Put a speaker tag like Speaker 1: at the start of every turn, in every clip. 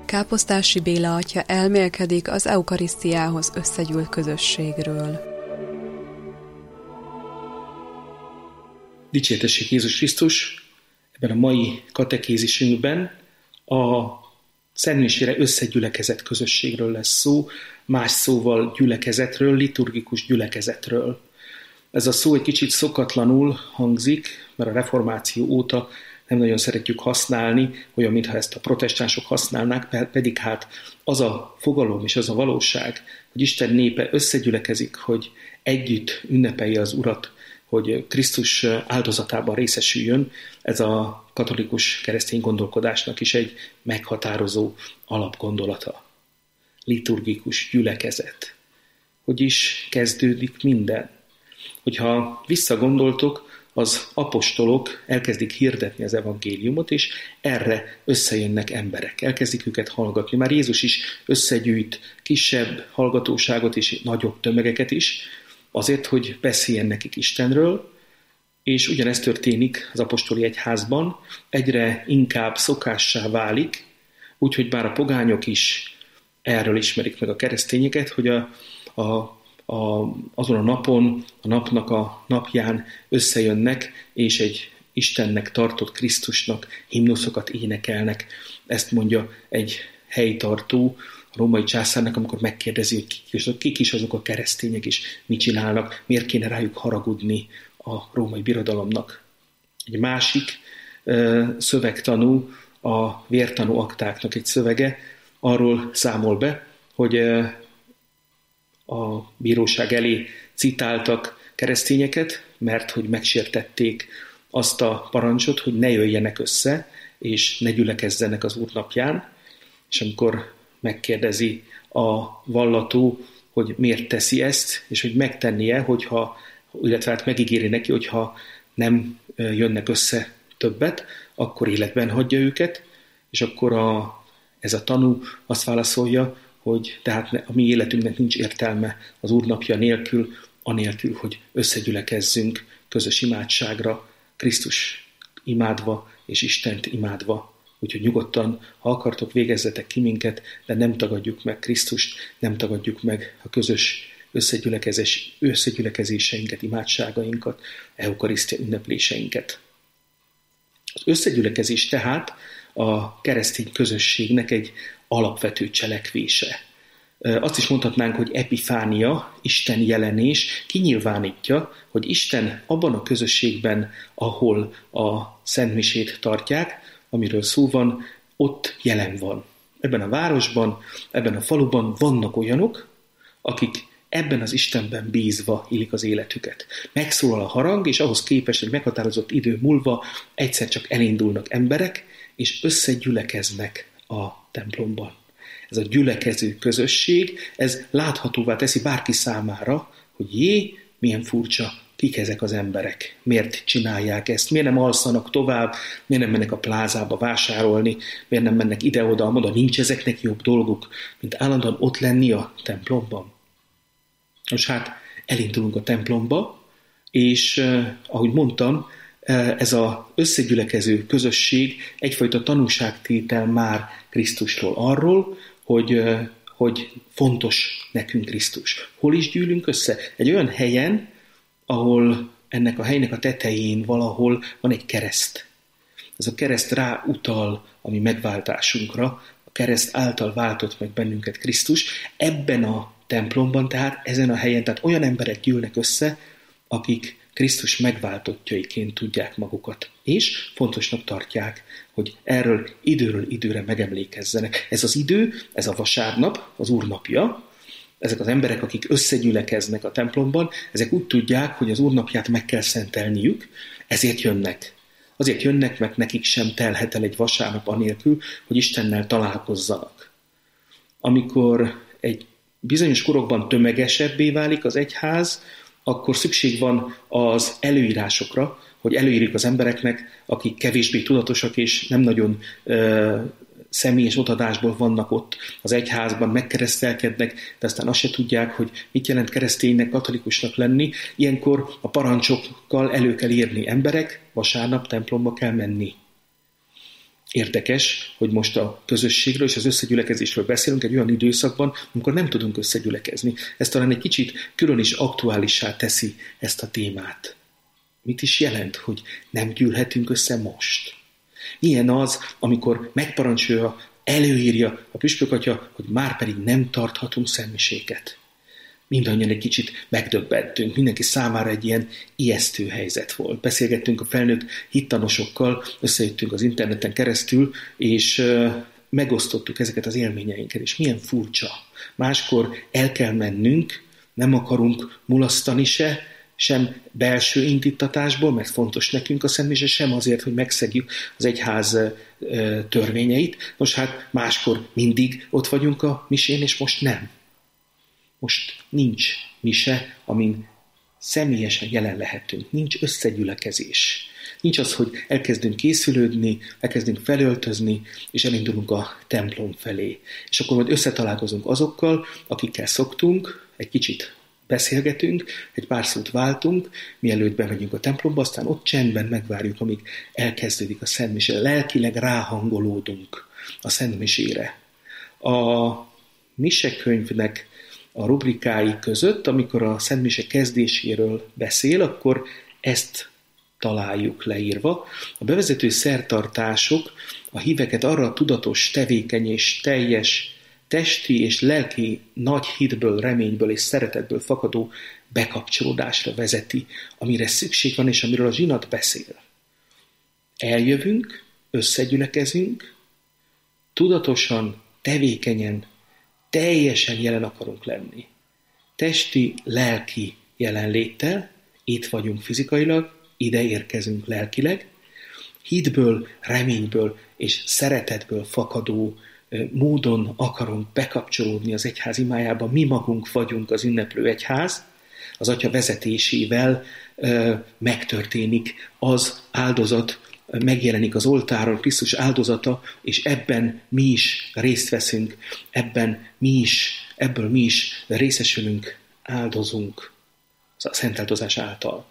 Speaker 1: Káposztási Béla atya elmélkedik az eukarisztiához összegyűlt közösségről.
Speaker 2: Dicsértessék Jézus Krisztus! Ebben a mai katekézisünkben a szentmisére összegyülekezett közösségről lesz szó, más szóval gyülekezetről, liturgikus gyülekezetről. Ez a szó egy kicsit szokatlanul hangzik, mert a reformáció óta nem nagyon szeretjük használni, olyan, mintha ezt a protestánsok használnák, pedig hát az a fogalom és az a valóság, hogy Isten népe összegyülekezik, hogy együtt ünnepelje az Urat, hogy Krisztus áldozatában részesüljön, ez a katolikus keresztény gondolkodásnak is egy meghatározó alapgondolata. Liturgikus gyülekezet. Hogy is kezdődik minden? Hogyha visszagondoltok, az apostolok elkezdik hirdetni az evangéliumot, és erre összejönnek emberek. Elkezdik őket hallgatni. Már Jézus is összegyűjt kisebb hallgatóságot és nagyobb tömegeket is, azért, hogy beszéljen nekik Istenről, és ugyanezt történik az apostoli egyházban, egyre inkább szokássá válik, úgyhogy bár a pogányok is erről ismerik meg a keresztényeket, hogy azon a napon, a napnak a napján összejönnek, és egy Istennek tartott Krisztusnak himnuszokat énekelnek. Ezt mondja egy helytartó a római császárnak, amikor megkérdezi, hogy kik is azok a keresztények, és mit csinálnak, miért kéne rájuk haragudni a római birodalomnak. Egy másik szövegtanú, a vértanú aktáknak egy szövege arról számol be, hogy a bíróság elé citáltak keresztényeket, mert hogy megsértették azt a parancsot, hogy ne jöjjenek össze, és ne gyülekezzenek az Úr napján, és amikor megkérdezi a vallató, hogy miért teszi ezt, és hogy megtennie, illetve hát megígéri neki, hogyha nem jönnek össze többet, akkor életben hagyja őket, és akkor ez a tanú azt válaszolja, hogy tehát a mi életünknek nincs értelme az Úr napja nélkül, anélkül, hogy összegyülekezzünk közös imádságra, Krisztus imádva és Istent imádva. Úgyhogy nyugodtan, ha akartok, végezzetek ki minket, de nem tagadjuk meg Krisztust, nem tagadjuk meg a közös összegyülekezéseinket, imádságainkat, eukarisztia ünnepléseinket. Az összegyülekezés tehát a keresztény közösségnek egy alapvető cselekvése. Azt is mondhatnánk, hogy epifánia, Isten jelenés kinyilvánítja, hogy Isten abban a közösségben, ahol a szentmisét tartják, amiről szó van, ott jelen van. Ebben a városban, ebben a faluban vannak olyanok, akik ebben az Istenben bízva élik az életüket. Megszólal a harang, és ahhoz képest, hogy meghatározott idő múlva egyszer csak elindulnak emberek, és összegyülekeznek a templomban. Ez a gyülekező közösség, ez láthatóvá teszi bárki számára, hogy milyen furcsa, kik ezek az emberek, miért csinálják ezt, miért nem alszanak tovább, miért nem mennek a plázába vásárolni, miért nem mennek ide-oda, nincs ezeknek jobb dolguk, mint állandóan ott lenni a templomban. Most hát elindulunk a templomba, és ahogy mondtam, ez az összegyülekező közösség egyfajta tanúságtétel már Krisztusról, arról, hogy fontos nekünk Krisztus. Hol is gyűlünk össze? Egy olyan helyen, ahol ennek a helynek a tetején valahol van egy kereszt. Ez a kereszt ráutal a mi megváltásunkra, a kereszt által váltott meg bennünket Krisztus. Ebben a templomban, tehát ezen a helyen, tehát olyan emberek gyűlnek össze, akik Krisztus megváltottjaiként tudják magukat, és fontosnak tartják, hogy erről időre megemlékezzenek. Ez az idő, ez a vasárnap, az Úr napja, ezek az emberek, akik összegyülekeznek a templomban, ezek úgy tudják, hogy az Úr napját meg kell szentelniük, ezért jönnek. Azért jönnek, mert nekik sem telhet el egy vasárnap anélkül, hogy Istennel találkozzanak. Amikor egy bizonyos korokban tömegesebbé válik az egyház, akkor szükség van az előírásokra, hogy előírjuk az embereknek, akik kevésbé tudatosak és nem nagyon személyes otadásból vannak ott az egyházban, megkeresztelkednek, de aztán azt se tudják, hogy mit jelent kereszténynek, katolikusnak lenni. Ilyenkor a parancsokkal elő kell írni: emberek, vasárnap templomba kell menni. Érdekes, hogy most a közösségről és az összegyülekezésről beszélünk egy olyan időszakban, amikor nem tudunk összegyülekezni. Ez talán egy kicsit külön is aktuálissá teszi ezt a témát. Mit is jelent, hogy nem gyűlhetünk össze most? Milyen az, amikor megparancsolja, előírja a püspökatya, hogy már pedig nem tarthatunk szentmiséket? Mindannyian egy kicsit megdöbbentünk, mindenki számára egy ilyen ijesztő helyzet volt. Beszélgettünk a felnőtt hittanosokkal, összejöttünk az interneten keresztül, és megosztottuk ezeket az élményeinket, és milyen furcsa. Máskor el kell mennünk, nem akarunk mulasztani sem belső indítatásból, mert fontos nekünk a szentmise, sem azért, hogy megszegjük az egyház törvényeit. Most hát máskor mindig ott vagyunk a misén, és most nem. Most nincs mise, amin személyesen jelen lehetünk. Nincs összegyülekezés. Nincs az, hogy elkezdünk készülődni, elkezdünk felöltözni, és elindulunk a templom felé. És akkor majd összetalálkozunk azokkal, akikkel szoktunk, egy kicsit beszélgetünk, egy pár szót váltunk, mielőtt bemegyünk a templomba, aztán ott csendben megvárjuk, amíg elkezdődik a szentmise. Lelkileg ráhangolódunk a szentmisére. A misekönyvnek a rubrikái között, amikor a szentmise kezdéséről beszél, akkor ezt találjuk leírva. A bevezető szertartások a híveket arra a tudatos, tevékeny és teljes testi és lelki nagy hitből, reményből és szeretetből fakadó bekapcsolódásra vezeti, amire szükség van, és amiről a zsinat beszél. Eljövünk, összegyülekezünk, tudatosan, tevékenyen, teljesen jelen akarunk lenni. Testi, lelki jelenléttel, itt vagyunk fizikailag, ide érkezünk lelkileg, hitből, reményből és szeretetből fakadó módon akarunk bekapcsolódni az egyház imájába. Mi magunk vagyunk az ünneplő egyház, az Atya vezetésével megtörténik az áldozat, megjelenik az oltáron Krisztus áldozata, és ebben mi is részt veszünk, ebből mi is részesülünk, áldozunk a szentáldozás által.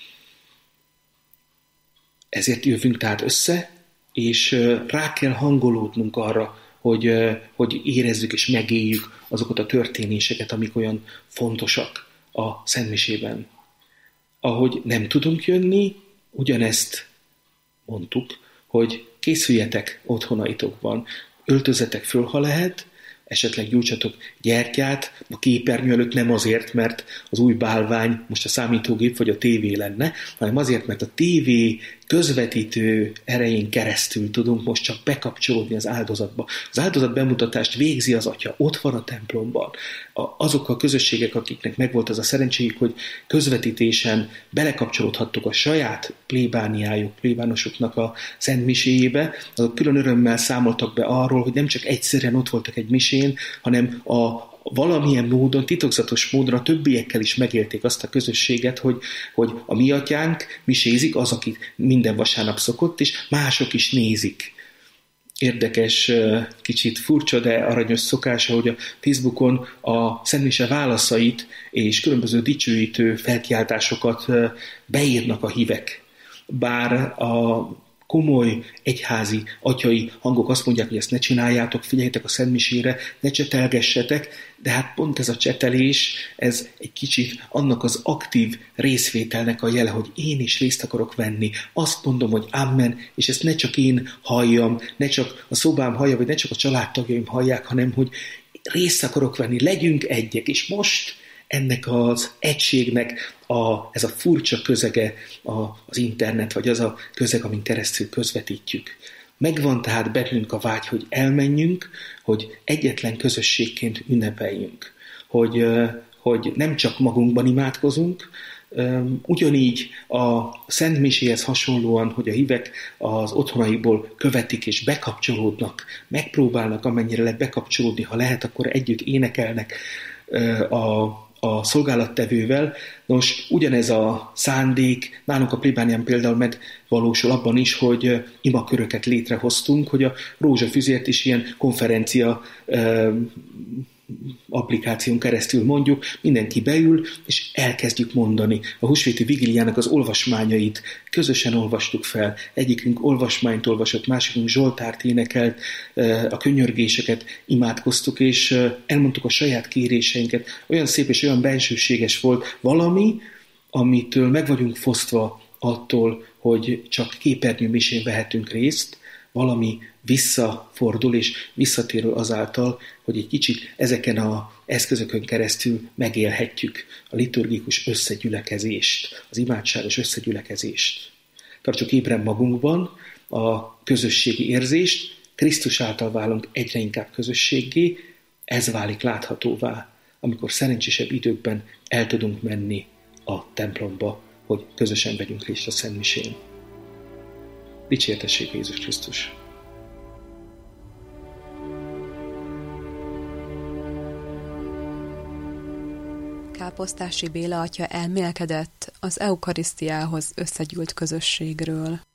Speaker 2: Ezért jövünk tehát össze, és rá kell hangolódnunk arra, hogy érezzük és megéljük azokat a történéseket, amik olyan fontosak a szentmisében. Ahogy nem tudunk jönni, ugyanezt mondtuk, hogy készüljetek otthonaitokban, öltözzetek föl, ha lehet, esetleg gyújtsatok gyertyát a képernyő előtt, nem azért, mert az új bálvány most a számítógép vagy a tévé lenne, hanem azért, mert a tévé közvetítő erején keresztül tudunk most csak bekapcsolódni az áldozatba. Az áldozat bemutatást végzi az Atya, ott van a templomban. Azok a közösségek, akiknek megvolt az a szerencséjük, hogy közvetítésen belekapcsolódhattuk a saját plébánosoknak a szentmiséjébe, azok külön örömmel számoltak be arról, hogy nem csak egyszerűen ott voltak egy misén, hanem valamilyen módon, titokzatos módon a többiekkel is megélték azt a közösséget, hogy a mi atyánk misézik, az, aki minden vasárnap szokott, és mások is nézik. Érdekes, kicsit furcsa, de aranyos szokása, hogy a Facebookon a szentmise válaszait és különböző dicsőítő felkiáltásokat beírnak a hívek. Bár a komoly egyházi atyai hangok azt mondják, hogy ezt ne csináljátok, figyeljetek a szentmisére, ne csetelgessetek, de hát pont ez a csetelés, ez egy kicsit annak az aktív részvételnek a jele, hogy én is részt akarok venni. Azt mondom, hogy amen, és ezt ne csak én halljam, ne csak a szobám hallja, vagy ne csak a családtagjaim hallják, hanem hogy részt akarok venni, legyünk egyek, és most ennek az egységnek ez a furcsa közege az internet, vagy az a közeg, amin keresztül közvetítjük. Megvan tehát bennünk a vágy, hogy elmenjünk, hogy egyetlen közösségként ünnepeljünk, hogy nem csak magunkban imádkozunk, ugyanígy a Szent Miséhez hasonlóan, hogy a hívek az otthonaikból követik és bekapcsolódnak, megpróbálnak amennyire lehet bekapcsolódni, ha lehet, akkor együtt énekelnek a szolgálattevővel. Nos, ugyanez a szándék nálunk a plébánián például megvalósul abban is, hogy imaköröket létrehoztunk, hogy a rózsafüzért is ilyen konferencia applikáción keresztül mondjuk, mindenki beül, és elkezdjük mondani a húsvéti vigíliának az olvasmányait. Közösen olvastuk fel. Egyikünk olvasmányt olvasott, másikunk zsoltárt énekelt, a könyörgéseket imádkoztuk, és elmondtuk a saját kéréseinket. Olyan szép és olyan bensőséges volt valami, amitől meg vagyunk fosztva attól, hogy csak képernyőmisén vehetünk részt, valami visszafordul és visszatérül azáltal, hogy egy kicsit ezeken az eszközökön keresztül megélhetjük a liturgikus összegyülekezést, az imádságos összegyülekezést. Tartsuk ébren magunkban a közösségi érzést, Krisztus által válunk egyre inkább közösséggé, ez válik láthatóvá, amikor szerencsésebb időkben el tudunk menni a templomba, hogy közösen vegyünk részt a szentmisén. Dicsértessék Jézus Krisztus!
Speaker 1: Káposztási Béla atya elmélkedett az eukarisztiához összegyűlt közösségről.